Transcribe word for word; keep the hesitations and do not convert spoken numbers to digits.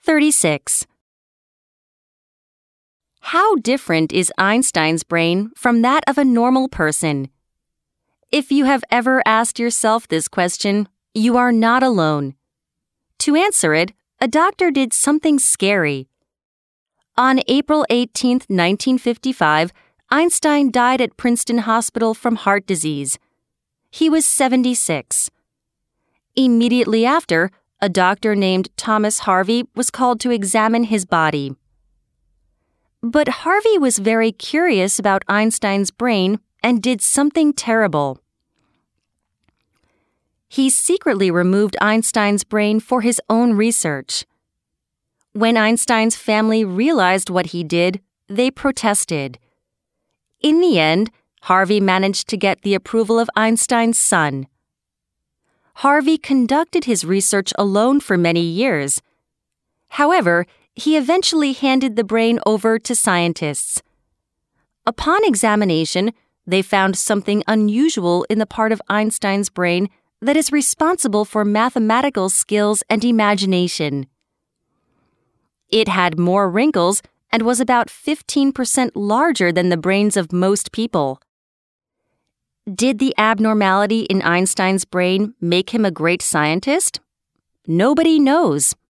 thirty-six. How different is Einstein's brain from that of a normal person? If you have ever asked yourself this question, you are not alone. To answer it, a doctor did something scary. On April eighteenth, nineteen fifty-five, Einstein died at Princeton Hospital from heart disease. He was seventy-six. Immediately after, a doctor named Thomas Harvey was called to examine his body. But Harvey was very curious about Einstein's brain and did something terrible. He secretly removed Einstein's brain for his own research. When Einstein's family realized what he did, they protested. In the end, Harvey managed to get the approval of Einstein's son. Harvey conducted his research alone for many years. However, he eventually handed the brain over to scientists. Upon examination, they found something unusual in the part of Einstein's brain that is responsible for mathematical skills and imagination. It had more wrinkles and was about fifteen percent larger than the brains of most people. Did the abnormality in Einstein's brain make him a great scientist? Nobody knows.